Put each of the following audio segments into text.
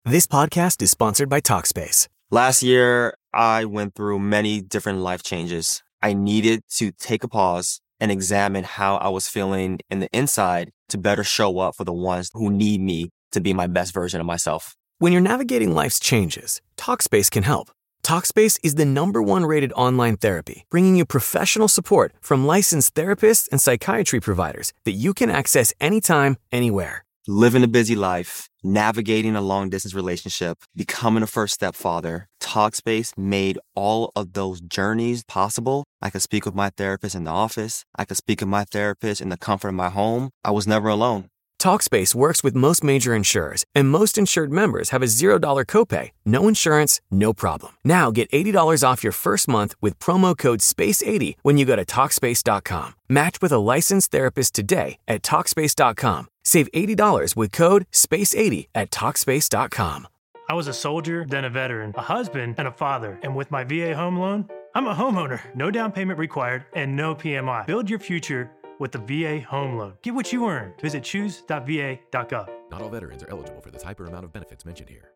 This podcast is sponsored by Talkspace. Last year, I went through many different life changes. I needed to take a pause and examine how I was feeling in the inside to better show up for the ones who need me to be my best version of myself. When you're navigating life's changes, Talkspace can help. Talkspace is the #1 rated online therapy, bringing you professional support from licensed therapists and psychiatry providers that you can access anytime, anywhere. Living a busy life, navigating a long-distance relationship, becoming a first-step father, Talkspace made all of those journeys possible. I could speak with my therapist in the office. I could speak with my therapist in the comfort of my home. I was never alone. Talkspace works with most major insurers, and most insured members have a $0 copay. No insurance, no problem. Now get $80 off your first month with promo code SPACE80 when you go to Talkspace.com. Match with a licensed therapist today at Talkspace.com. Save $80 with code SPACE80 at Talkspace.com. I was a soldier, then a veteran, a husband, and a father. And with my VA home loan, I'm a homeowner. No down payment required and no PMI. Build your future with the VA home loan. Get what you earn. Visit choose.va.gov. Not all veterans are eligible for the type or amount of benefits mentioned here.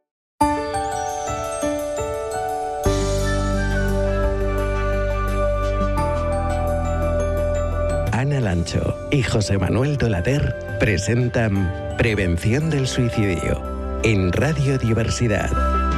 Ana Lancho y José Manuel Dolader presentan Prevención del Suicidio en Radio Diversidad.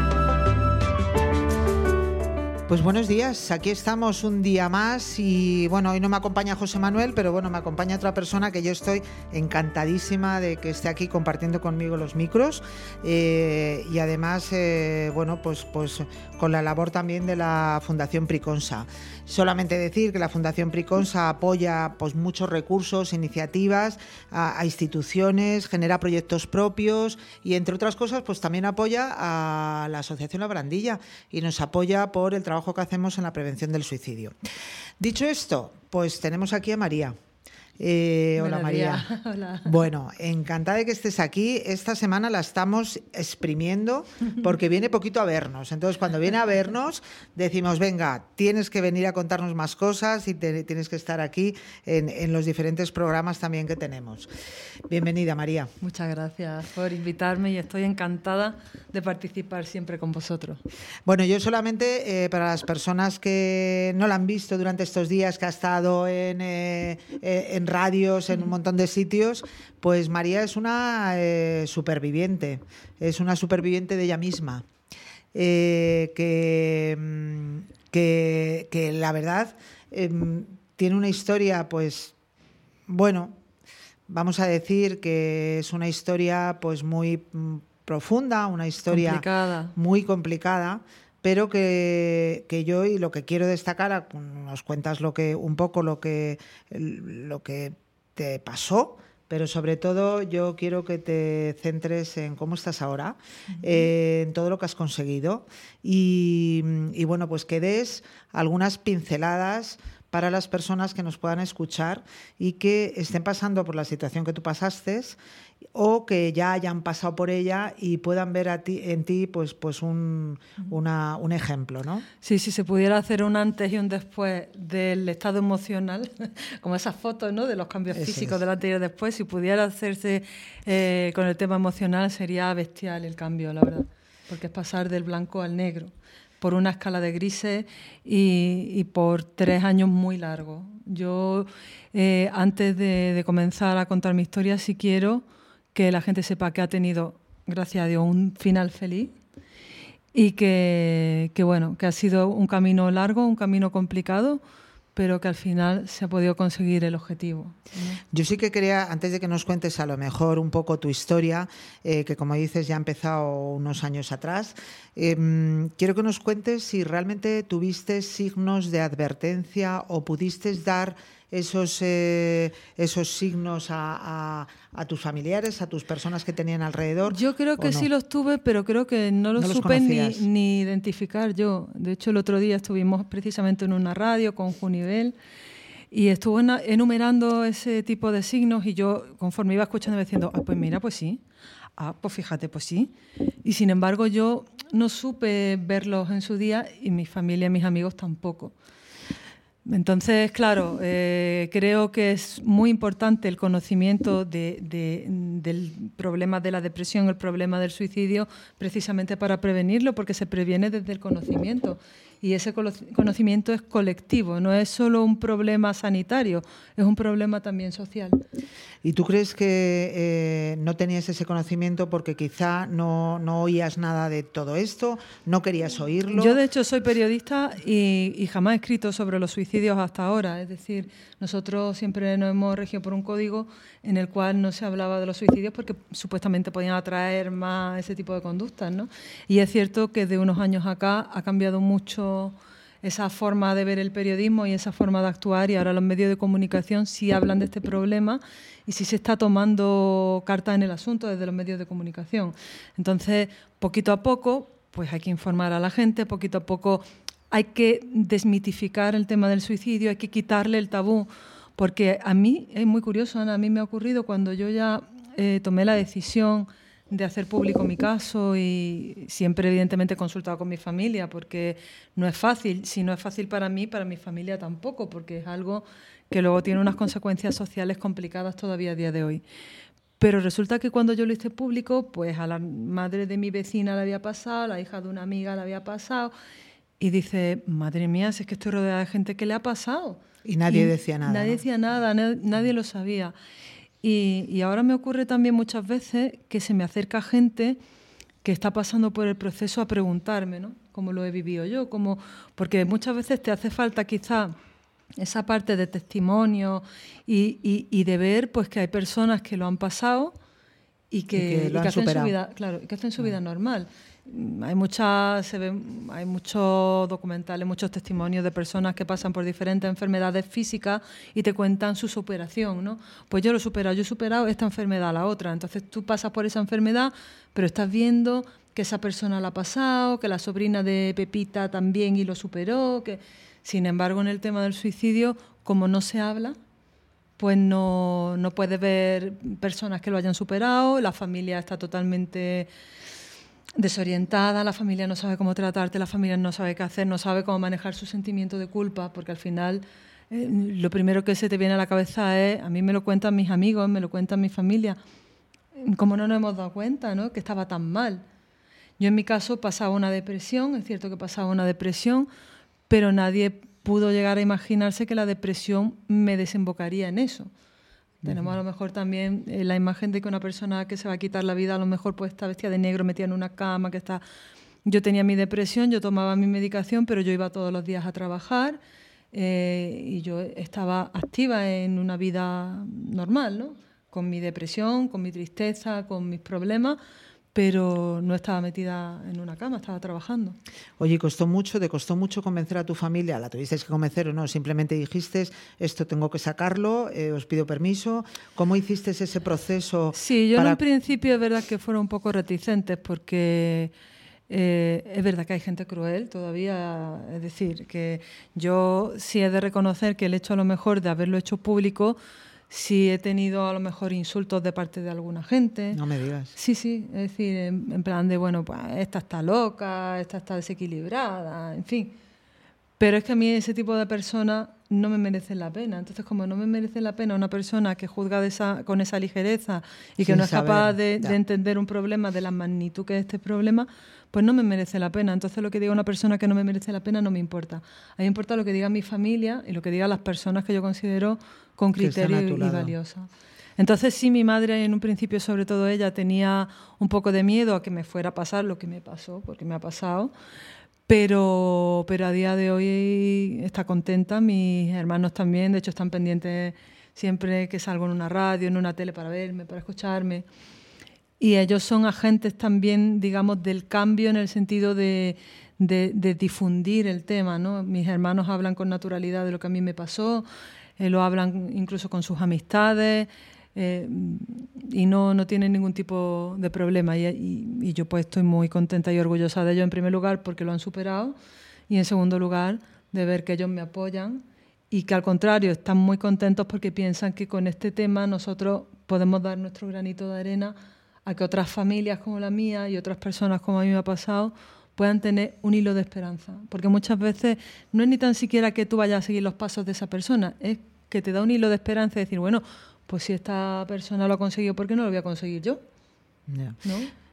Pues buenos días, aquí estamos un día más y bueno, hoy no me acompaña José Manuel, pero bueno, me acompaña otra persona que yo estoy encantadísima de que esté aquí compartiendo conmigo los micros y además, bueno, pues con la labor también de la Fundación Priconsa. Solamente decir que la Fundación Priconsa apoya pues muchos recursos, iniciativas a instituciones, genera proyectos propios y entre otras cosas pues también apoya a la Asociación La Barandilla y nos apoya por el trabajo que hacemos en la prevención del suicidio. Dicho esto, pues tenemos aquí a María. Hola María. Hola. Bueno, encantada de que estés aquí. Esta semana la estamos exprimiendo porque viene poquito a vernos. Entonces, cuando viene a vernos, decimos, venga, tienes que venir a contarnos más cosas y tienes que estar aquí en los diferentes programas también que tenemos. Bienvenida, María. Muchas gracias por invitarme y estoy encantada de participar siempre con vosotros. Bueno, yo solamente, para las personas que no la han visto durante estos días, que ha estado en radios, en un montón de sitios, pues María es una superviviente, es una superviviente de ella misma, que la verdad tiene una historia, pues bueno, vamos a decir que es una historia pues muy profunda, una historia muy complicada, pero que yo y lo que quiero destacar, nos cuentas un poco lo que te pasó, pero sobre todo yo quiero que te centres en cómo estás ahora, en todo lo que has conseguido y bueno, pues que des algunas pinceladas para las personas que nos puedan escuchar y que estén pasando por la situación que tú pasaste o que ya hayan pasado por ella y puedan ver en ti pues un ejemplo, ¿no? Sí, si se pudiera hacer un antes y un después del estado emocional, como esas fotos, ¿no?, de los cambios físicos del antes y después, si pudiera hacerse con el tema emocional sería bestial el cambio, la verdad, porque es pasar del blanco al negro por una escala de grises y por 3 años muy largos. Yo, antes de comenzar a contar mi historia, sí quiero que la gente sepa que ha tenido, gracias a Dios, un final feliz y que bueno, que ha sido un camino largo, un camino complicado, pero que al final se ha podido conseguir el objetivo, ¿no? Yo sí que quería, antes de que nos cuentes a lo mejor un poco tu historia, que como dices ya ha empezado unos años atrás, quiero que nos cuentes si realmente tuviste signos de advertencia o pudiste dar esos signos a tus familiares, a tus personas que tenían alrededor. Yo creo que sí los tuve, pero creo que no los supe ni identificar yo. De hecho, el otro día estuvimos precisamente en una radio con Junivel y estuvo enumerando ese tipo de signos y yo, conforme iba escuchando, iba diciendo, pues mira, pues sí. Pues fíjate, pues sí. Y sin embargo, yo no supe verlos en su día y mi familia y mis amigos tampoco. Entonces, claro, creo que es muy importante el conocimiento del problema de la depresión, el problema del suicidio, precisamente para prevenirlo, porque se previene desde el conocimiento. Y ese conocimiento es colectivo, no es solo un problema sanitario, es un problema también social. ¿Y tú crees que no tenías ese conocimiento porque quizá no oías nada de todo esto, no querías oírlo? Yo, de hecho, soy periodista y jamás he escrito sobre los suicidios hasta ahora. Es decir, nosotros siempre nos hemos regido por un código en el cual no se hablaba de los suicidios porque supuestamente podían atraer más ese tipo de conductas, ¿no? Y es cierto que de unos años acá ha cambiado mucho esa forma de ver el periodismo y esa forma de actuar, y ahora los medios de comunicación sí hablan de este problema y sí se está tomando carta en el asunto desde los medios de comunicación. Entonces, poquito a poco, pues hay que informar a la gente, poquito a poco hay que desmitificar el tema del suicidio, hay que quitarle el tabú, porque a mí, es muy curioso, Ana, a mí me ha ocurrido cuando yo ya tomé la decisión de hacer público mi caso, y siempre evidentemente he consultado con mi familia, porque no es fácil. Si no es fácil para mí, para mi familia tampoco, porque es algo que luego tiene unas consecuencias sociales complicadas todavía a día de hoy. Pero resulta que cuando yo lo hice público, pues a la madre de mi vecina le había pasado, a la hija de una amiga le había pasado, y dice, madre mía, si es que estoy rodeada de gente que le ha pasado. Y nadie decía nada. Nadie decía nada, nadie lo sabía. Y ahora me ocurre también muchas veces que se me acerca gente que está pasando por el proceso a preguntarme, ¿no?, cómo lo he vivido yo, porque muchas veces te hace falta quizá esa parte de testimonio y de ver, pues, que hay personas que lo han pasado y que hacen su vida, claro, y que hacen su vida normal. Hay muchos documentales, muchos testimonios de personas que pasan por diferentes enfermedades físicas y te cuentan su superación, ¿no? Pues yo lo he superado esta enfermedad, la otra. Entonces tú pasas por esa enfermedad, pero estás viendo que esa persona la ha pasado, que la sobrina de Pepita también y lo superó. Sin embargo, en el tema del suicidio, como no se habla, pues no puedes ver personas que lo hayan superado, la familia está totalmente desorientada, la familia no sabe cómo tratarte, la familia no sabe qué hacer, no sabe cómo manejar su sentimiento de culpa, porque al final lo primero que se te viene a la cabeza es, a mí me lo cuentan mis amigos, me lo cuentan mi familia, ¿cómo no nos hemos dado cuenta, ¿no?, que estaba tan mal? Yo en mi caso pasaba una depresión, es cierto que pasaba una depresión, pero nadie pudo llegar a imaginarse que la depresión me desembocaría en eso. Tenemos a lo mejor también la imagen de que una persona que se va a quitar la vida a lo mejor pues está vestida de negro, metida en una cama, que está... Yo tenía mi depresión, yo tomaba mi medicación, pero yo iba todos los días a trabajar y yo estaba activa en una vida normal, ¿no?, con mi depresión, con mi tristeza, con mis problemas, pero no estaba metida en una cama, estaba trabajando. Oye, ¿te costó mucho convencer a tu familia? ¿La tuvisteis que convencer o no? Simplemente dijiste, esto tengo que sacarlo, os pido permiso. ¿Cómo hiciste ese proceso? Sí, yo en un principio es verdad que fueron un poco reticentes, porque es verdad que hay gente cruel todavía. Es decir, que yo sí he de reconocer que el hecho a lo mejor de haberlo hecho público, sí he tenido a lo mejor insultos de parte de alguna gente. No me digas. Sí, es decir, en plan de, bueno, pues esta está loca, esta está desequilibrada, en fin. Pero es que a mí ese tipo de personas no me merecen la pena. Entonces, como no me merece la pena una persona que juzga con esa ligereza y que no es capaz de entender un problema de la magnitud que es este problema, pues no me merece la pena. Entonces, lo que diga una persona que no me merece la pena no me importa. A mí me importa lo que diga mi familia y lo que digan las personas que yo considero con criterio y valiosas. Entonces, sí, mi madre en un principio, sobre todo ella, tenía un poco de miedo a que me fuera a pasar lo que me pasó, porque me ha pasado. Pero a día de hoy está contenta, mis hermanos también, de hecho están pendientes siempre que salgo en una radio, en una tele, para verme, para escucharme. Y ellos son agentes también, digamos, del cambio, en el sentido de difundir el tema, ¿no? Mis hermanos hablan con naturalidad de lo que a mí me pasó, lo hablan incluso con sus amistades, y no tienen ningún tipo de problema, y yo pues estoy muy contenta y orgullosa de ellos, en primer lugar porque lo han superado, y en segundo lugar de ver que ellos me apoyan y que al contrario están muy contentos porque piensan que con este tema nosotros podemos dar nuestro granito de arena a que otras familias como la mía y otras personas como a mí me ha pasado puedan tener un hilo de esperanza. Porque muchas veces no es ni tan siquiera que tú vayas a seguir los pasos de esa persona, es que te da un hilo de esperanza y decir, bueno, pues si esta persona lo ha conseguido, ¿por qué no lo voy a conseguir yo? Yeah. ¿No?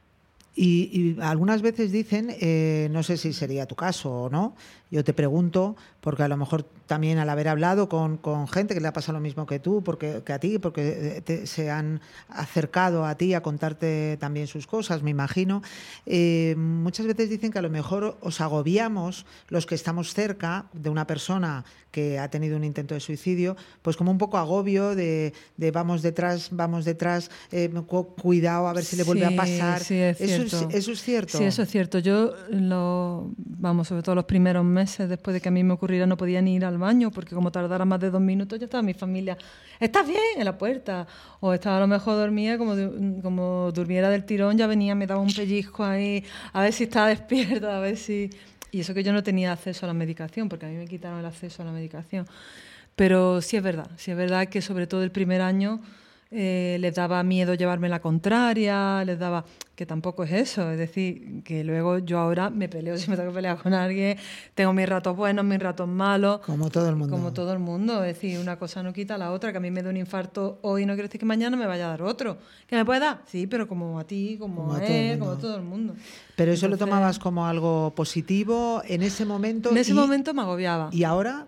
Y algunas veces dicen, no sé si sería tu caso o no, yo te pregunto, porque a lo mejor también al haber hablado con gente que le ha pasado lo mismo que tú, que a ti, porque se han acercado a ti a contarte también sus cosas, me imagino, muchas veces dicen que a lo mejor os agobiamos los que estamos cerca de una persona que ha tenido un intento de suicidio, pues como un poco agobio de vamos detrás, cuidado a ver si le vuelve a pasar. Sí, es cierto. ¿Eso es cierto? Sí, eso es cierto. Yo, sobre todo los primeros meses después de que a mí me ocurriera, no podía ni ir al baño, porque como tardara más de 2 minutos ya estaba mi familia, ¿estás bien? En la puerta. O estaba a lo mejor dormida, como durmiera del tirón, ya venía, me daba un pellizco ahí, a ver si estaba despierta, a ver si... Y eso que yo no tenía acceso a la medicación, porque a mí me quitaron el acceso a la medicación. Pero sí es verdad que sobre todo el primer año les daba miedo llevarme la contraria, les daba... que tampoco es eso, es decir, que luego yo ahora me peleo si me tengo que pelear con alguien, tengo mis ratos buenos, mis ratos malos. Como todo el mundo. Como todo el mundo, es decir, una cosa no quita la otra, que a mí me da un infarto hoy no quiere decir que mañana me vaya a dar otro. ¿Que me puede dar? Sí, pero como a ti, como a él, como a todo el mundo. Pero eso lo tomabas como algo positivo en ese momento. En ese momento me agobiaba. Y ahora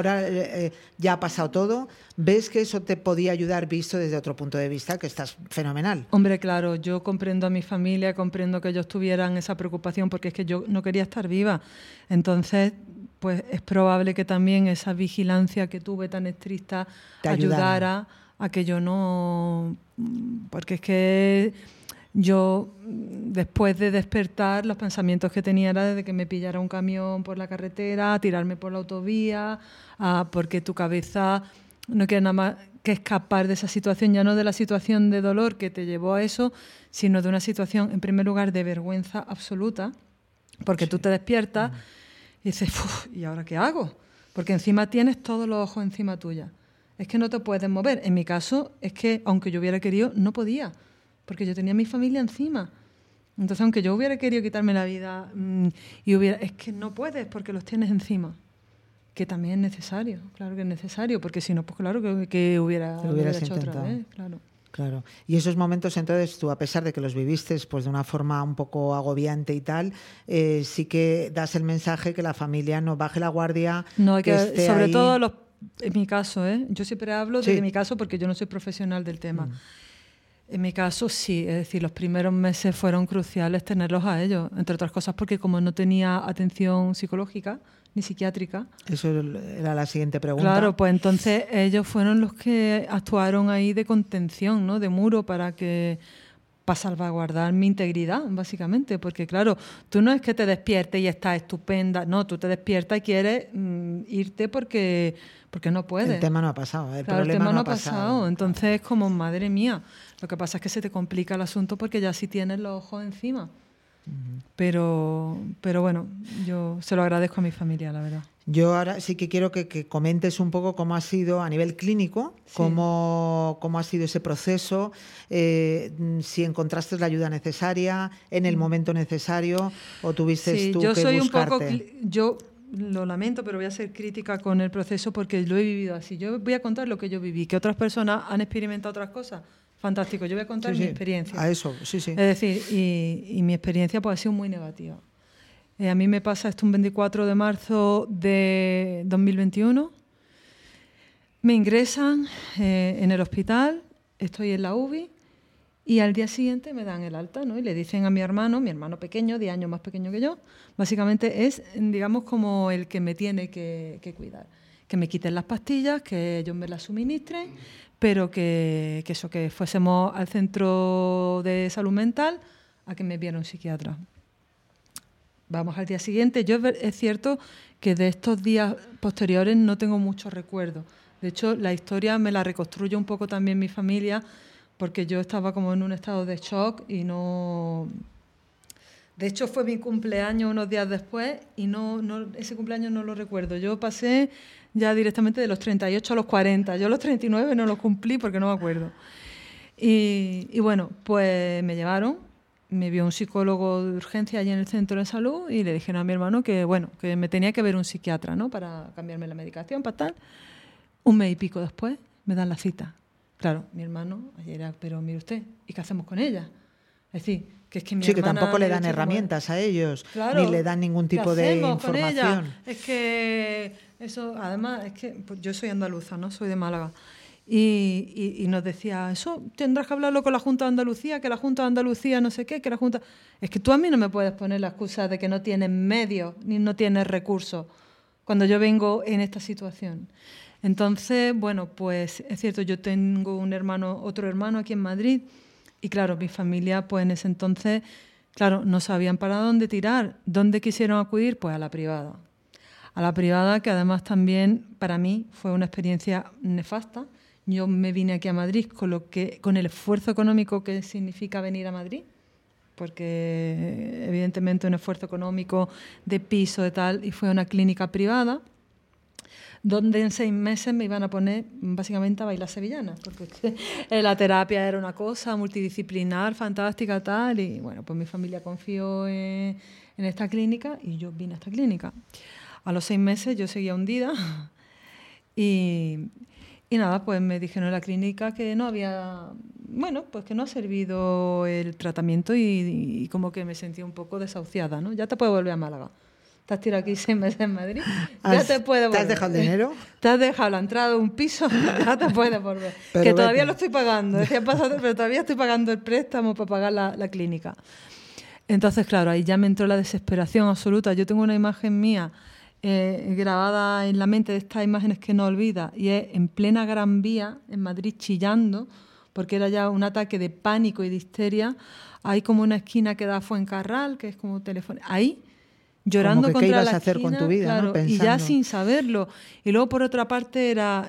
ya ha pasado todo, ¿ves que eso te podía ayudar visto desde otro punto de vista, que estás fenomenal? Hombre, claro, yo comprendo a mi familia, comprendo que ellos tuvieran esa preocupación porque es que yo no quería estar viva. Entonces, pues es probable que también esa vigilancia que tuve tan estricta te ayudara a que yo no... Porque es que yo, después de despertar, los pensamientos que tenía era desde que me pillara un camión por la carretera, tirarme por la autovía, porque tu cabeza no quiere nada más que escapar de esa situación, ya no de la situación de dolor que te llevó a eso, sino de una situación, en primer lugar, de vergüenza absoluta, porque tú te despiertas y dices, ¿y ahora qué hago? Porque encima tienes todos los ojos encima tuya. Es que no te puedes mover. En mi caso, es que aunque yo hubiera querido, no podía, porque yo tenía a mi familia encima. Entonces, aunque yo hubiera querido quitarme la vida, es que no puedes porque los tienes encima. Que también es necesario, claro que es necesario, porque si no, pues claro que hubiera hecho otra vez, claro. Claro. Y esos momentos, entonces, tú, a pesar de que los viviste pues, de una forma un poco agobiante y tal, sí que das el mensaje que la familia no baje la guardia. No, que sobre ahí. todo en mi caso, yo siempre hablo de mi caso porque yo no soy profesional del tema. En mi caso, sí, es decir, los primeros meses fueron cruciales tenerlos a ellos, entre otras cosas porque como no tenía atención psicológica ni psiquiátrica. Eso era la siguiente pregunta. Claro, pues entonces ellos fueron los que actuaron ahí de contención, ¿no? De muro para salvaguardar mi integridad, básicamente, porque claro, tú no es que te despiertes y estás estupenda, no, tú te despiertas y quieres irte porque no puedes. El tema no ha pasado, el claro, problema el tema no ha pasado. Entonces, como madre mía, lo que pasa es que se te complica el asunto porque ya sí tienes los ojos encima. Pero bueno, yo se lo agradezco a mi familia, la verdad. Yo ahora sí que quiero que comentes un poco cómo ha sido a nivel clínico, cómo ha sido ese proceso, si encontraste la ayuda necesaria en el momento necesario o tuviste tú que buscarte. Sí, yo soy yo lo lamento, pero voy a ser crítica con el proceso porque lo he vivido así. Yo voy a contar lo que yo viví, que otras personas han experimentado otras cosas. Fantástico, yo voy a contar mi experiencia. A eso, sí. Es decir, y mi experiencia pues, ha sido muy negativa. A mí me pasa esto un 24 de marzo de 2021. Me ingresan en el hospital, estoy en la UBI y al día siguiente me dan el alta, ¿no? Y le dicen a mi hermano pequeño, 10 años más pequeño que yo, básicamente es, digamos, como el que me tiene que cuidar. Que me quiten las pastillas, que ellos me las suministren, pero que fuésemos al centro de salud mental a que me viera un psiquiatra. Vamos al día siguiente. Yo es cierto que de estos días posteriores no tengo muchos recuerdos. De hecho, la historia me la reconstruye un poco también mi familia, porque yo estaba como en un estado de shock y no... De hecho, fue mi cumpleaños unos días después y ese cumpleaños no lo recuerdo. Yo pasé ya directamente de los 38 a los 40. Yo los 39 no los cumplí porque no me acuerdo. Y bueno, pues me llevaron, me vio un psicólogo de urgencia allí en el centro de salud y le dijeron a mi hermano que me tenía que ver un psiquiatra, ¿no? Para cambiarme la medicación, para tal. 1 mes y pico después me dan la cita. Claro, mi hermano ayer era, pero mire usted, ¿y qué hacemos con ella? Es decir, que es que mi sí, que tampoco le dan herramientas a ellos, claro, ni le dan ningún tipo de información. Es que eso, además, es que pues yo soy andaluza, ¿no? Soy de Málaga. Y nos decía, eso tendrás que hablarlo con la Junta de Andalucía, que la Junta de Andalucía no sé qué, que la Junta... Es que tú a mí no me puedes poner la excusa de que no tienes medios ni no tienes recursos cuando yo vengo en esta situación. Entonces, bueno, pues es cierto, yo tengo otro hermano aquí en Madrid y claro, mi familia pues en ese entonces, claro, no sabían para dónde tirar. ¿Dónde quisieron acudir? Pues a la privada. A la privada, que además también para mí fue una experiencia nefasta. Yo me vine aquí a Madrid con el esfuerzo económico que significa venir a Madrid, porque evidentemente un esfuerzo económico de piso, de tal, y fue una clínica privada, donde en 6 meses me iban a poner básicamente a bailar sevillanas, porque la terapia era una cosa multidisciplinar, fantástica, tal, y bueno, pues mi familia confió en esta clínica y yo vine a esta clínica. A los 6 meses yo seguía hundida y nada, pues me dijeron en la clínica que no había, bueno, pues que no ha servido el tratamiento y como que me sentía un poco desahuciada, ¿no? Ya te puedes volver a Málaga. Te has tirado aquí 6 meses en Madrid, ya te puedes volver. ¿Te has dejado el dinero? Te has dejado la entrada de un piso, ya te puedes volver. Pero que todavía lo estoy pagando, decía pasado, pero todavía estoy pagando el préstamo para pagar la clínica. Entonces, claro, ahí ya me entró la desesperación absoluta. Yo tengo una imagen mía grabada en la mente, de estas imágenes que no olvida, y es en plena Gran Vía, en Madrid, chillando, porque era ya un ataque de pánico y de histeria. Hay como una esquina que da a Fuencarral, que es como teléfono. Ahí, llorando contra la esquina. ¿Qué ibas a hacer con tu vida? Claro, ¿no? Y ya sin saberlo. Y luego, por otra parte,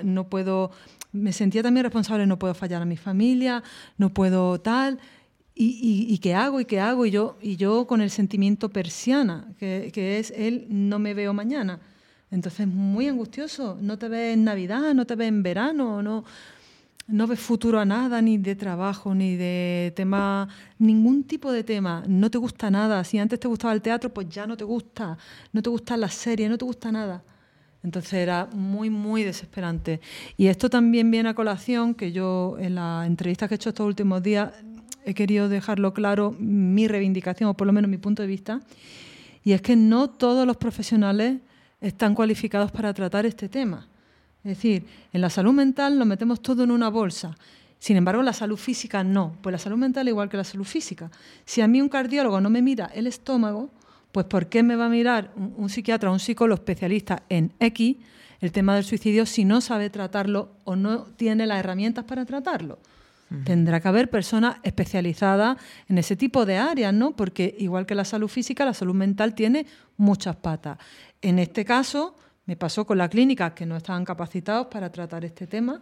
me sentía también responsable, no puedo fallar a mi familia, no puedo tal... ¿Y qué hago? Y yo con el sentimiento persiana, que es el no me veo mañana. Entonces, muy angustioso. No te ves en Navidad, no te ves en verano, no ves futuro a nada, ni de trabajo, ni de tema, ningún tipo de tema. No te gusta nada. Si antes te gustaba el teatro, pues ya no te gusta. No te gustan las series, no te gusta nada. Entonces era muy, muy desesperante. Y esto también viene a colación, que yo en las entrevistas que he hecho estos últimos días he querido dejarlo claro, mi reivindicación, o por lo menos mi punto de vista, y es que no todos los profesionales están cualificados para tratar este tema. Es decir, en la salud mental lo metemos todo en una bolsa. Sin embargo, la salud física no. Pues la salud mental es igual que la salud física. Si a mí un cardiólogo no me mira el estómago, pues ¿por qué me va a mirar un psiquiatra o un psicólogo especialista en X el tema del suicidio si no sabe tratarlo o no tiene las herramientas para tratarlo? Tendrá que haber personas especializadas en ese tipo de áreas, ¿no? Porque igual que la salud física, la salud mental tiene muchas patas. En este caso, me pasó con la clínica, que no estaban capacitados para tratar este tema.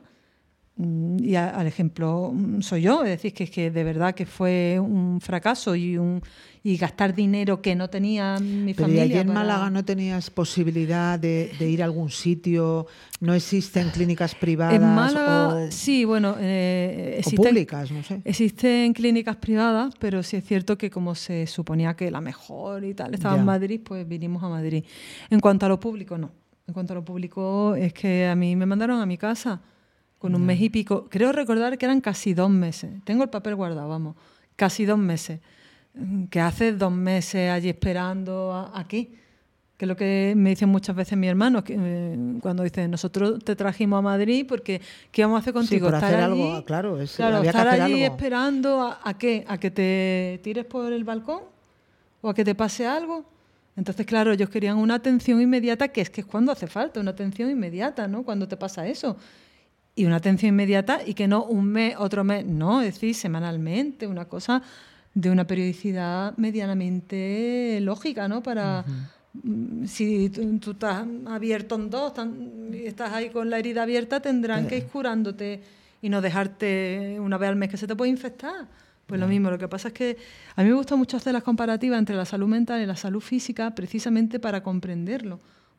Y al ejemplo soy yo, es decir, que de verdad que fue un fracaso y gastar dinero que no tenía mi familia. Pero ¿y allí en Málaga no tenías posibilidad de ir a algún sitio? ¿No existen clínicas privadas? En Málaga, sí, bueno, o públicas, no sé. Existen clínicas privadas, pero sí es cierto que como se suponía que la mejor y tal estaba en Madrid, pues vinimos a Madrid. En cuanto a lo público, no. En cuanto a lo público, es que a mí me mandaron a mi casa con 1 mes y pico. Creo recordar que eran casi 2 meses. Tengo el papel guardado, vamos. Casi 2 meses. ¿Qué haces 2 meses allí esperando aquí? Que es lo que me dicen muchas veces mis hermanos, cuando dicen, nosotros te trajimos a Madrid porque ¿qué vamos a hacer contigo? Sí, por hacer allí, algo, claro, había estar que hacer allí algo. esperando ¿a qué? ¿A que te tires por el balcón? ¿O a que te pase algo? Entonces, claro, ellos querían una atención inmediata, que es cuando hace falta, una atención inmediata, ¿no? Cuando te pasa eso. Y una atención inmediata y que no 1 mes, otro mes, no, es decir, semanalmente, una cosa de una periodicidad medianamente lógica, ¿no? Para si tú estás abierto en 2, estás ahí con la herida abierta, tendrán que ir curándote y no dejarte una vez al mes que se te puede infectar. Pues lo mismo, lo que pasa es que a mí me gusta mucho hacer las comparativas entre la salud mental y la salud física precisamente para comprenderlo.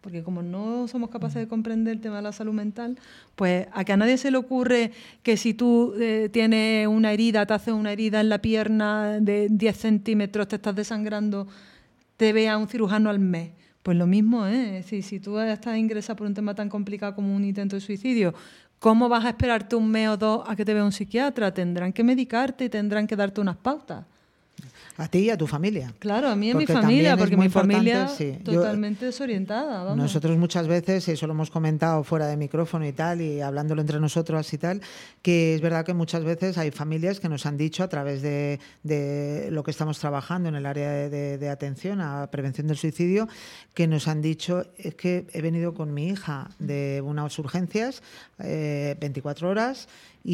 porque como no somos capaces de comprender el tema de la salud mental, pues a que a nadie se le ocurre que si tú tienes una herida, te haces una herida en la pierna de 10 centímetros, te estás desangrando, te vea un cirujano al mes. Pues lo mismo, ¿eh? Si tú estás ingresada por un tema tan complicado como un intento de suicidio, ¿cómo vas a esperarte un mes o dos a que te vea un psiquiatra? Tendrán que medicarte y tendrán que darte unas pautas. A ti y a tu familia. Claro, a mí y a mi familia, porque mi familia totalmente desorientada. Vamos. Nosotros muchas veces, y eso lo hemos comentado fuera de micrófono y tal, y hablándolo entre nosotros y tal, que es verdad que muchas veces hay familias que nos han dicho a través de lo que estamos trabajando en el área de atención a prevención del suicidio, que nos han dicho, es que he venido con mi hija de unas urgencias 24 horas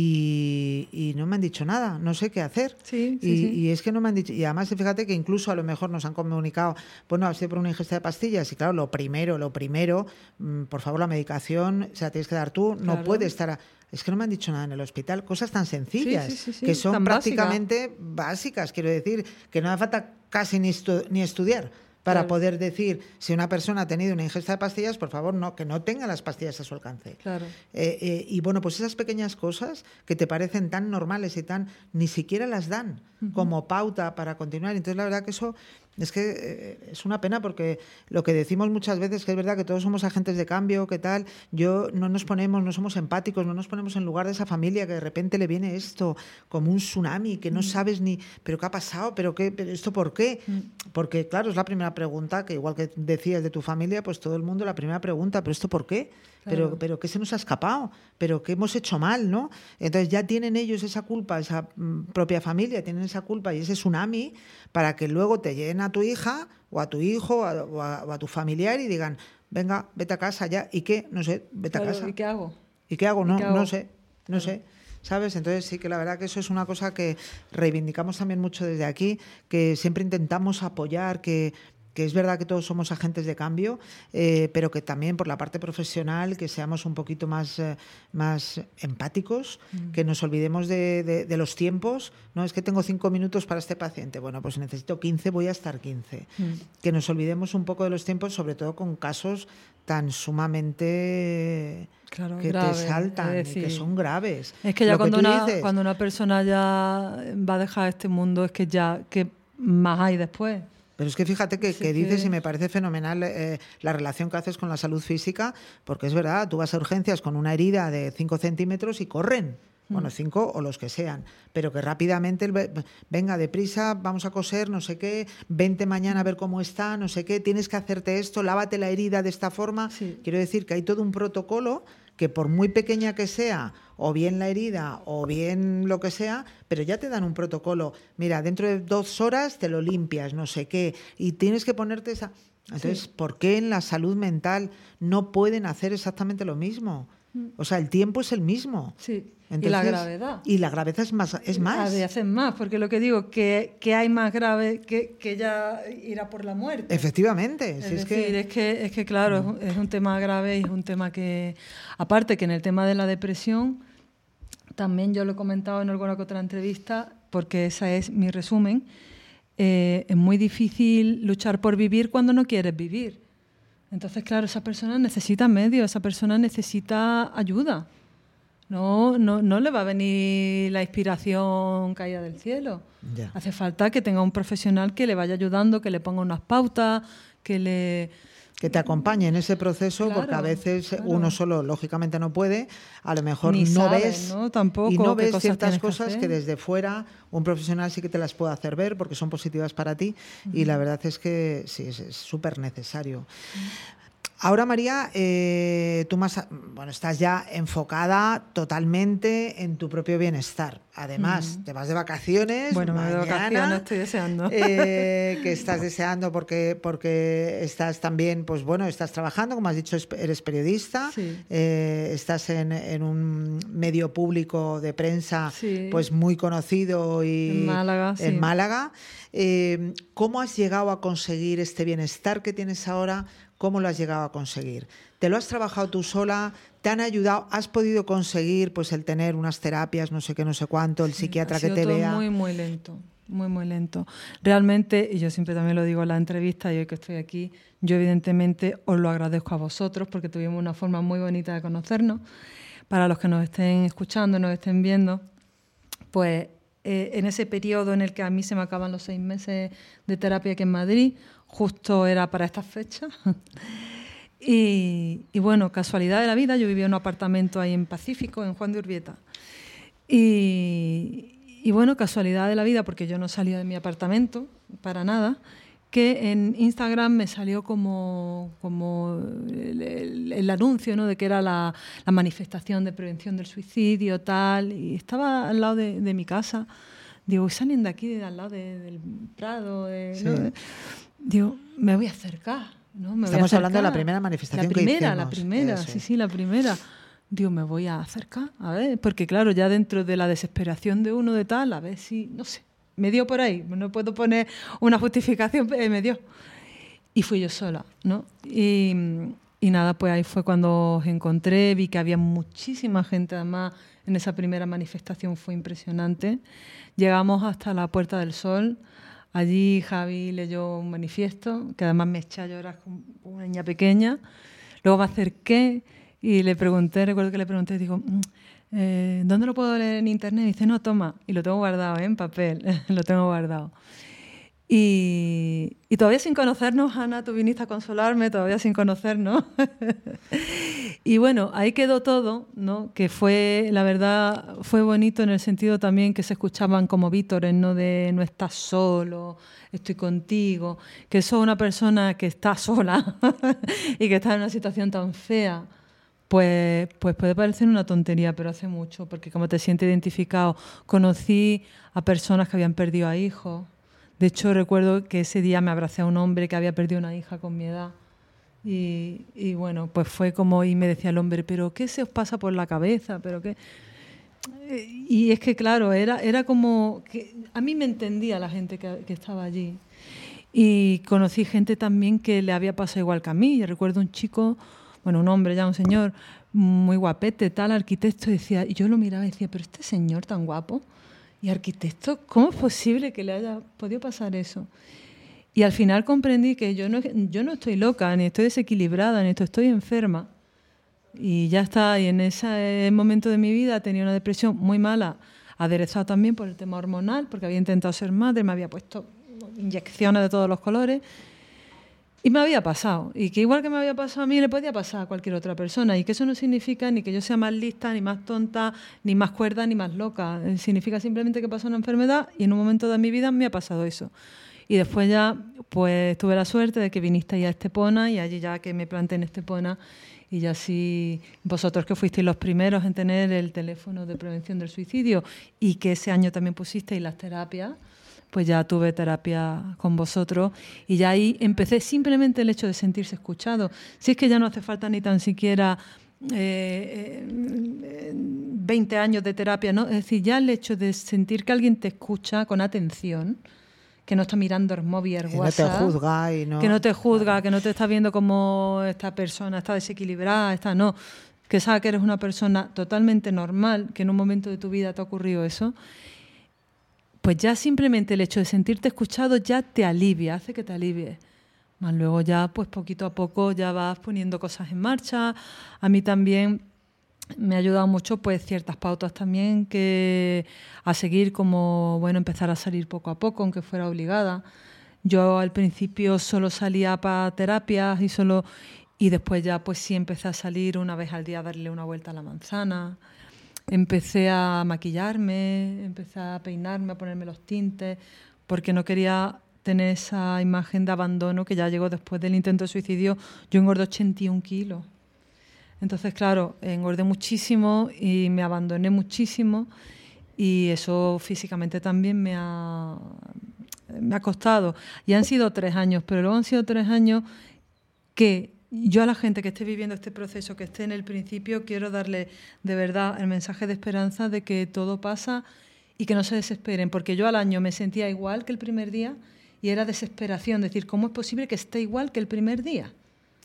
y no me han dicho nada, no sé qué hacer. Sí. Y es que no me han dicho, y además fíjate que incluso a lo mejor nos han comunicado, bueno, ha sido por una ingesta de pastillas, y claro, lo primero, por favor, la medicación se la tienes que dar tú, no puede estar... Es que no me han dicho nada en el hospital, cosas tan sencillas, que son tan prácticamente básicas, quiero decir, que no hace falta casi ni estudiar para poder decir si una persona ha tenido una ingesta de pastillas, por favor, que no tenga las pastillas a su alcance. Claro. Y bueno, pues esas pequeñas cosas que te parecen tan normales y ni siquiera las dan como pauta para continuar. Entonces, la verdad que eso es que es una pena, porque lo que decimos muchas veces, que es verdad que todos somos agentes de cambio, que tal, no somos empáticos, no nos ponemos en lugar de esa familia que de repente le viene esto como un tsunami, que no sabes ni, pero ¿qué ha pasado? ¿Pero esto por qué? Porque, claro, es la primera pregunta, que igual que decías de tu familia, pues todo el mundo la primera pregunta, ¿pero esto por qué? Claro. Pero ¿qué se nos ha escapado? ¿Pero qué hemos hecho mal? ¿No? Entonces ya tienen ellos esa culpa, esa propia familia, tienen esa culpa y ese tsunami para que luego te lleguen a tu hija o a tu hijo o a tu familiar y digan, venga, vete a casa ya. ¿Y qué? No sé, vete a casa. ¿Y qué hago? ¿Y qué hago? No sé. ¿Sabes? Entonces sí que la verdad que eso es una cosa que reivindicamos también mucho desde aquí, que siempre intentamos apoyar, que es verdad que todos somos agentes de cambio, pero que también por la parte profesional que seamos un poquito más empáticos, que nos olvidemos de los tiempos. No es que tengo 5 minutos para este paciente, bueno, pues necesito 15, voy a estar 15. Que nos olvidemos un poco de los tiempos, sobre todo con casos tan sumamente que grave, te saltan, y que son graves. Es que ya cuando una persona ya va a dejar este mundo, es que ya, ¿qué más hay después? Pero es que fíjate que dices, y me parece fenomenal la relación que haces con la salud física, porque es verdad, tú vas a urgencias con una herida de 5 centímetros y corren, bueno, 5 o los que sean, pero que rápidamente, venga, deprisa, vamos a coser, no sé qué, vente mañana a ver cómo está, no sé qué, tienes que hacerte esto, lávate la herida de esta forma. Sí. Quiero decir que hay todo un protocolo que por muy pequeña que sea, o bien la herida, o bien lo que sea, pero ya te dan un protocolo. Mira, dentro de 2 horas te lo limpias, no sé qué, y tienes que ponerte esa... Entonces, ¿por qué en la salud mental no pueden hacer exactamente lo mismo? O sea, el tiempo es el mismo. Sí. Entonces, y la gravedad. Y la gravedad es más. A veces más, porque lo que digo, que hay más grave que ya irá por la muerte. Efectivamente. Es que claro, es un tema grave y es un tema que, aparte que en el tema de la depresión, también yo lo he comentado en alguna otra entrevista, porque ese es mi resumen, es muy difícil luchar por vivir cuando no quieres vivir. Entonces, claro, esa persona necesita medios, esa persona necesita ayuda. No le va a venir la inspiración caída del cielo. Ya. Hace falta que tenga un profesional que le vaya ayudando, que le ponga unas pautas, que te acompañe en ese proceso, claro, porque a veces uno solo, lógicamente, no puede. A lo mejor no ves, ¿no? Tampoco, y no ves ciertas cosas que desde fuera un profesional sí que te las puede hacer ver porque son positivas para ti. Y la verdad es que sí, es súper necesario. Ahora, María, tú estás ya enfocada totalmente en tu propio bienestar. Además, te vas de vacaciones. Bueno, me voy de vacaciones, estoy deseando. Que estás deseando porque estás también, pues bueno, estás trabajando, como has dicho, eres periodista. Sí. Estás en un medio público de prensa, sí, pues muy conocido en Málaga. En Málaga. ¿Cómo has llegado a conseguir este bienestar que tienes ahora? ¿Cómo lo has llegado a conseguir? ¿Te lo has trabajado tú sola? ¿Te han ayudado? ¿Has podido conseguir pues el tener unas terapias, no sé qué, no sé cuánto, el psiquiatra que te vea? Muy, muy lento. Muy, muy lento. Realmente, y yo siempre también lo digo en la entrevista y hoy que estoy aquí, yo evidentemente os lo agradezco a vosotros porque tuvimos una forma muy bonita de conocernos. Para los que nos estén escuchando, nos estén viendo, pues en ese periodo en el que a mí se me acaban los 6 meses de terapia aquí en Madrid, justo era para estas fechas. Y bueno, casualidad de la vida, yo vivía en un apartamento ahí en Pacífico, en Juan de Urbieta. Y bueno, casualidad de la vida, porque yo no salía de mi apartamento para nada, que en Instagram me salió como el anuncio, ¿no?, de que era la manifestación de prevención del suicidio, tal, y estaba al lado de mi casa. Digo, salen de aquí, de al lado del Prado, sí. ¿no? Digo, me voy a acercar, ¿no? Estamos hablando de la primera manifestación que hicimos. La primera, sí, la primera. Digo, me voy a acercar, a ver, porque claro, ya dentro de la desesperación de uno de tal, a ver si, no sé, me dio por ahí, no puedo poner una justificación, me dio. Y fui yo sola, ¿no? Y nada, pues ahí fue cuando os encontré, vi que había muchísima gente, además, en esa primera manifestación fue impresionante. Llegamos hasta la Puerta del Sol, allí Javi leyó un manifiesto, que además me eché a llorar como una niña pequeña. Luego me acerqué y le pregunté, recuerdo que le pregunté, digo, ¿dónde lo puedo leer en internet? Y dice, no, toma, y lo tengo guardado en papel, lo tengo guardado. Y todavía sin conocernos, Ana, tú viniste a consolarme, todavía sin conocernos. Y bueno, ahí quedó todo, ¿no? Que fue, la verdad, fue bonito en el sentido también que se escuchaban como vítores, ¿no? De no estás solo, estoy contigo, que eso es una persona que está sola y que está en una situación tan fea. Pues puede parecer una tontería, pero hace mucho, porque como te sientes identificado, conocí a personas que habían perdido a hijos. De hecho, recuerdo que ese día me abracé a un hombre que había perdido una hija con mi edad. Y bueno, pues fue como, y me decía el hombre, ¿pero qué se os pasa por la cabeza? ¿Pero qué? Y es que, claro, era como que a mí me entendía la gente que estaba allí. Y conocí gente también que le había pasado igual que a mí. Yo recuerdo un chico, bueno, un hombre ya, un señor, muy guapete, tal, arquitecto, decía, y yo lo miraba y decía, pero este señor tan guapo y arquitecto, ¿cómo es posible que le haya podido pasar eso? Y al final comprendí que yo no estoy loca, ni estoy desequilibrada, ni estoy enferma. Y ya está, y en ese momento de mi vida tenía una depresión muy mala, aderezada también por el tema hormonal, porque había intentado ser madre, me había puesto inyecciones de todos los colores, y me había pasado. Y que igual que me había pasado a mí, le podía pasar a cualquier otra persona. Y que eso no significa ni que yo sea más lista, ni más tonta, ni más cuerda, ni más loca. Significa simplemente que pasó una enfermedad y en un momento de mi vida me ha pasado eso. Y después ya, pues tuve la suerte de que vinisteis a Estepona y allí ya que me planté en Estepona y ya sí, vosotros que fuisteis los primeros en tener el teléfono de prevención del suicidio y que ese año también pusisteis las terapias, pues ya tuve terapia con vosotros y ya ahí empecé simplemente el hecho de sentirse escuchado. Si es que ya no hace falta ni tan siquiera 20 años de terapia, ¿no? Es decir, ya el hecho de sentir que alguien te escucha con atención, que no está mirando el móvil, el WhatsApp, no te juzga que no te juzga, que no te está viendo como esta persona está desequilibrada, no, que sabe que eres una persona totalmente normal, que en un momento de tu vida te ha ocurrido eso, pues ya simplemente el hecho de sentirte escuchado ya te alivia, hace que te alivie. Más luego ya, pues poquito a poco ya vas poniendo cosas en marcha. A mí también me ha ayudado mucho pues ciertas pautas también que a seguir, como bueno, empezar a salir poco a poco, aunque fuera obligada. Yo al principio solo salía para terapias y después ya pues sí empecé a salir una vez al día a darle una vuelta a la manzana. Empecé a maquillarme, empecé a peinarme, a ponerme los tintes, porque no quería tener esa imagen de abandono que ya llegó después del intento de suicidio. Yo engordé 81 kilos. Entonces, claro, engordé muchísimo y me abandoné muchísimo y eso físicamente también me ha costado. Y han sido 3 años, pero luego han sido 3 años que yo a la gente que esté viviendo este proceso, que esté en el principio, quiero darle de verdad el mensaje de esperanza de que todo pasa y que no se desesperen, porque yo al año me sentía igual que el primer día y era desesperación, decir, ¿cómo es posible que esté igual que el primer día?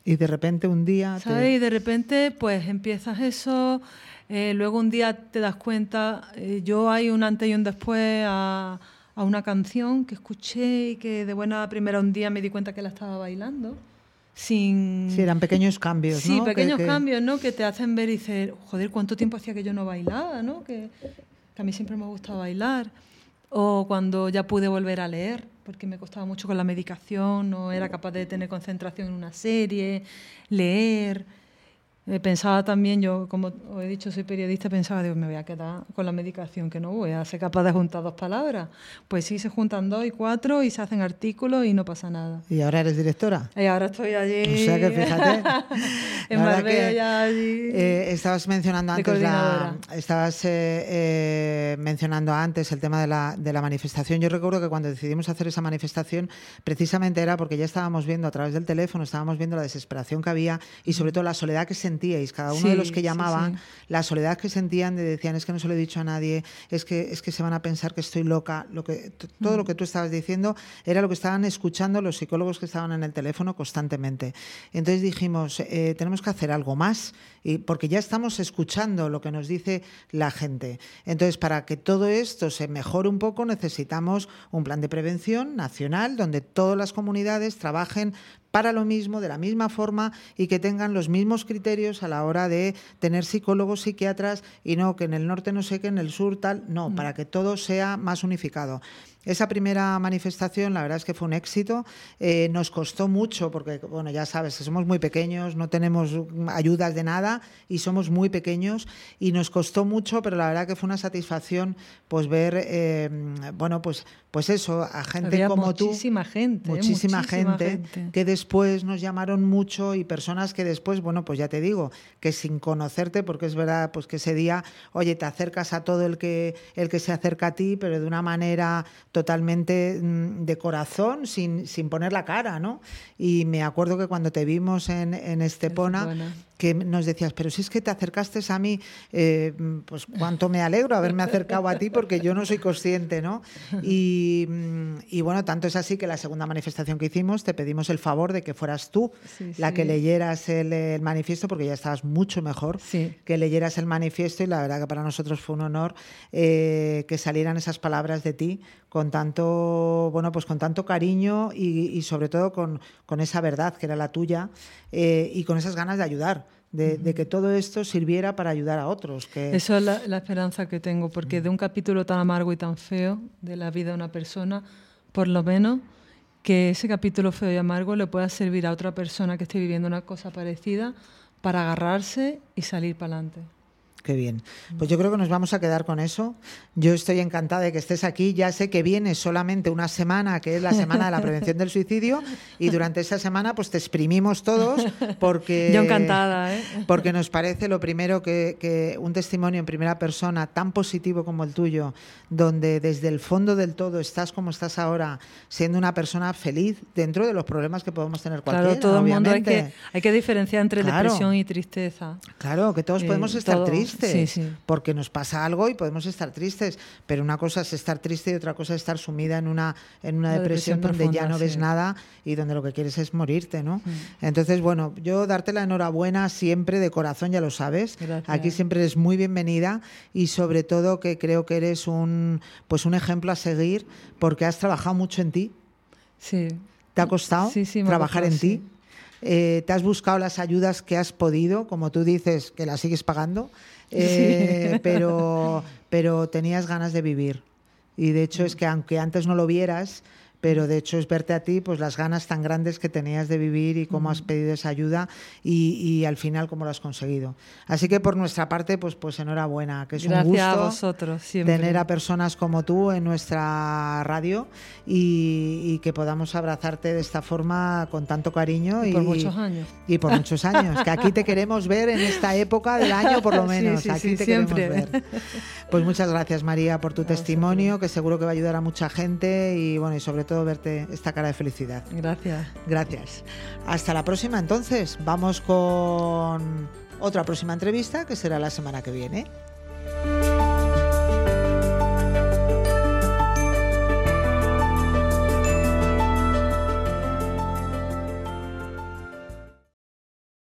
Y de repente un día... ¿Sabes? Y de repente pues empiezas eso, luego un día te das cuenta, yo hay un antes y un después a una canción que escuché y que de buena primera un día me di cuenta que la estaba bailando. Sí, eran pequeños cambios, sí, ¿no? Sí, pequeños cambios, ¿no? Que te hacen ver y dices, joder, ¿cuánto tiempo hacía que yo no bailaba, ¿no? Que a mí siempre me ha gustado bailar. O cuando ya pude volver a leer, porque me costaba mucho con la medicación, no era capaz de tener concentración en una serie, leer. Pensaba también, yo como os he dicho soy periodista, pensaba, digo, me voy a quedar con la medicación, que no voy a ser capaz de juntar 2 palabras. Pues sí, se juntan 2 y 4 y se hacen artículos y no pasa nada. ¿Y ahora eres directora? Y ahora estoy allí. O sea que fíjate. En Marbella ya allí. Estabas mencionando antes el tema de la manifestación. Yo recuerdo que cuando decidimos hacer esa manifestación, precisamente era porque ya estábamos viendo a través del teléfono, estábamos viendo la desesperación que había y sobre todo la soledad que sentíais, cada uno de los que llamaban, la soledad que sentían, decían, es que no se lo he dicho a nadie, es que se van a pensar que estoy loca. Todo lo que tú estabas diciendo era lo que estaban escuchando los psicólogos que estaban en el teléfono constantemente. Entonces dijimos, tenemos que hacer algo más, porque ya estamos escuchando lo que nos dice la gente. Entonces, para que todo esto se mejore un poco, necesitamos un plan de prevención nacional donde todas las comunidades trabajen para lo mismo, de la misma forma y que tengan los mismos criterios a la hora de tener psicólogos, psiquiatras y no que en el norte no sé qué, en el sur tal, no, para que todo sea más unificado. Esa primera manifestación, la verdad es que fue un éxito. Nos costó mucho porque, bueno, ya sabes, que somos muy pequeños, no tenemos ayudas de nada y somos muy pequeños y nos costó mucho, pero la verdad que fue una satisfacción pues ver, bueno, pues eso, a gente había como muchísima tú. Gente, muchísima gente que después nos llamaron mucho y personas que después, bueno, pues ya te digo, que sin conocerte, porque es verdad pues que ese día, oye, te acercas a todo el que se acerca a ti, pero de una manera totalmente de corazón, sin poner la cara, ¿no? Y me acuerdo que cuando te vimos en Estepona, que nos decías, pero si es que te acercaste a mí, pues cuánto me alegro haberme acercado a ti, porque yo no soy consciente, ¿no? Y bueno, tanto es así que la segunda manifestación que hicimos te pedimos el favor de que fueras tú la que leyeras el manifiesto, porque ya estabas mucho mejor, que leyeras el manifiesto, y la verdad que para nosotros fue un honor que salieran esas palabras de ti con tanto, bueno, pues con tanto cariño y sobre todo con esa verdad que era la tuya y con esas ganas de ayudar. De que todo esto sirviera para ayudar a otros. Eso es la esperanza que tengo, porque de un capítulo tan amargo y tan feo de la vida de una persona, por lo menos que ese capítulo feo y amargo le pueda servir a otra persona que esté viviendo una cosa parecida para agarrarse y salir para adelante. Qué bien. Pues yo creo que nos vamos a quedar con eso. Yo estoy encantada de que estés aquí. Ya sé que viene solamente una semana, que es la semana de la prevención del suicidio, y durante esa semana pues te exprimimos todos porque... Yo encantada, porque nos parece lo primero que un testimonio en primera persona tan positivo como el tuyo, donde desde el fondo del todo estás como estás ahora, siendo una persona feliz dentro de los problemas que podemos tener cualquiera. Claro, todo obviamente. El mundo hay que diferenciar entre depresión y tristeza. Claro, que todos podemos estar tristes. Sí. Porque nos pasa algo y podemos estar tristes, pero una cosa es estar triste y otra cosa es estar sumida en una depresión donde profunda, ya no ves nada y donde lo que quieres es morirte, ¿no? Entonces, bueno, yo darte la enhorabuena siempre de corazón, ya lo sabes. Gracias. Aquí siempre eres muy bienvenida y sobre todo que creo que eres un ejemplo a seguir porque has trabajado mucho en ti. Sí. ¿Te ha costado trabajar en ti? Te has buscado las ayudas que has podido, como tú dices, que las sigues pagando. Pero tenías ganas de vivir y de hecho es que aunque antes no lo vieras, pero de hecho es verte a ti pues las ganas tan grandes que tenías de vivir y cómo has pedido esa ayuda y al final cómo lo has conseguido. Así que por nuestra parte pues enhorabuena, que es Gracias un gusto a vosotros, siempre. Tener a personas como tú en nuestra radio y que podamos abrazarte de esta forma con tanto cariño y por muchos años. Y por muchos años, que aquí te queremos ver en esta época del año por lo menos, aquí te siempre. Queremos ver. Pues muchas gracias, María, por tu testimonio, que seguro que va a ayudar a mucha gente y bueno, y sobre todo verte esta cara de felicidad. Gracias. Hasta la próxima, entonces. Vamos con otra próxima entrevista que será la semana que viene.